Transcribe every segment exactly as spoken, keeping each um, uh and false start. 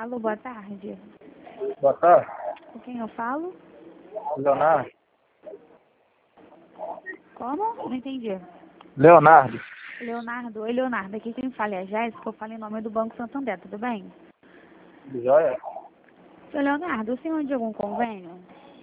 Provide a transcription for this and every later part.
Alô, boa tarde. Boa tarde. Com quem eu falo? Leonardo. Como? Não entendi. Leonardo. Leonardo. Oi, Leonardo. Aqui quem fala é a Jéssica. Eu falo em nome do Banco Santander, tudo bem? Joia. Seu Leonardo, o senhor de algum convênio?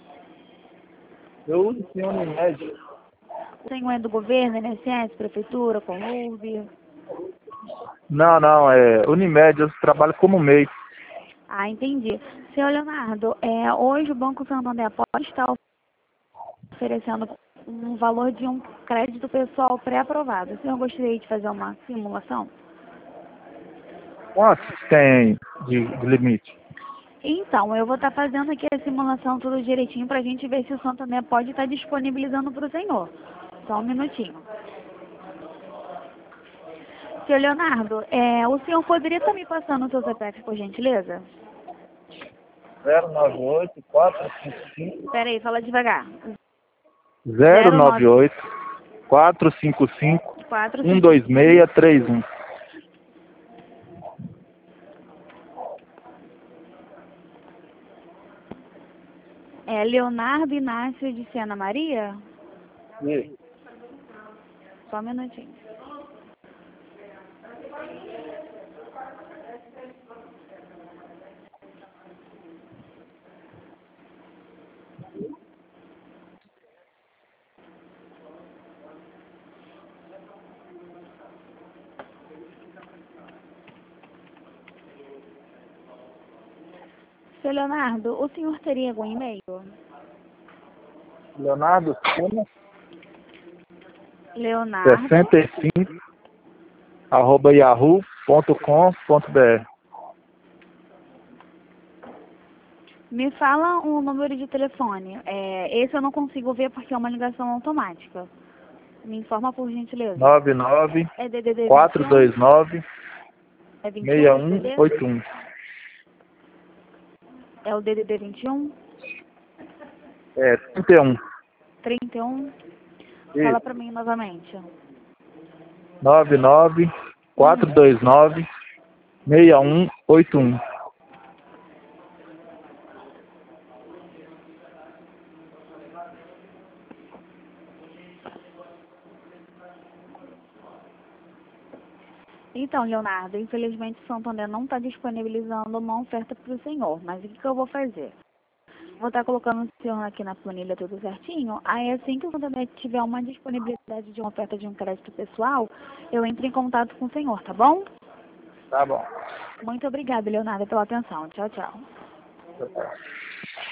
Eu uso sim Unimed. O senhor é do governo, I N S S, prefeitura, Conlube? Não, não, é Unimed, eu trabalho como M E I. Ah, entendi. Seu Leonardo, é, hoje o Banco Santander pode estar oferecendo um valor de um crédito pessoal pré-aprovado. O senhor gostaria de fazer uma simulação? Quanto tem de, de limite? Então, eu vou estar fazendo aqui a simulação tudo direitinho para a gente ver se o Santander pode estar disponibilizando para o senhor. Só um minutinho. Seu Leonardo, é, o senhor poderia estar me passando o seu C P F, por gentileza? zero nove oito quatro cinco cinco Espera aí, fala devagar. zero nove oito quatro cinco cinco um dois seis três um. É Leonardo Inácio de Sena Maria? Isso. Só um minutinho. Seu Leonardo, o senhor teria algum e-mail? Leonardo Sena Leonardo. sessenta e cinco arroba yahoo ponto com ponto br. Me fala um número de telefone. É, esse eu não consigo ver porque é uma ligação automática. Me informa por gentileza. nove nove É D D D quatro dois nove É vinte e seis um um D D D? oito um. É o D D D vinte e um? É trinta e um. trinta e um? Isso. Fala pra mim novamente. nove nove quatro dois nove seis um oito um. Então, Leonardo, infelizmente o Santander não está disponibilizando uma oferta para o senhor. Mas o que, que eu vou fazer? Vou estar colocando o senhor aqui na planilha tudo certinho. Aí assim que o Santander tiver uma disponibilidade de uma oferta de um crédito pessoal, eu entro em contato com o senhor, tá bom? Tá bom. Muito obrigada, Leonardo, pela atenção. Tchau, tchau. Tá bom.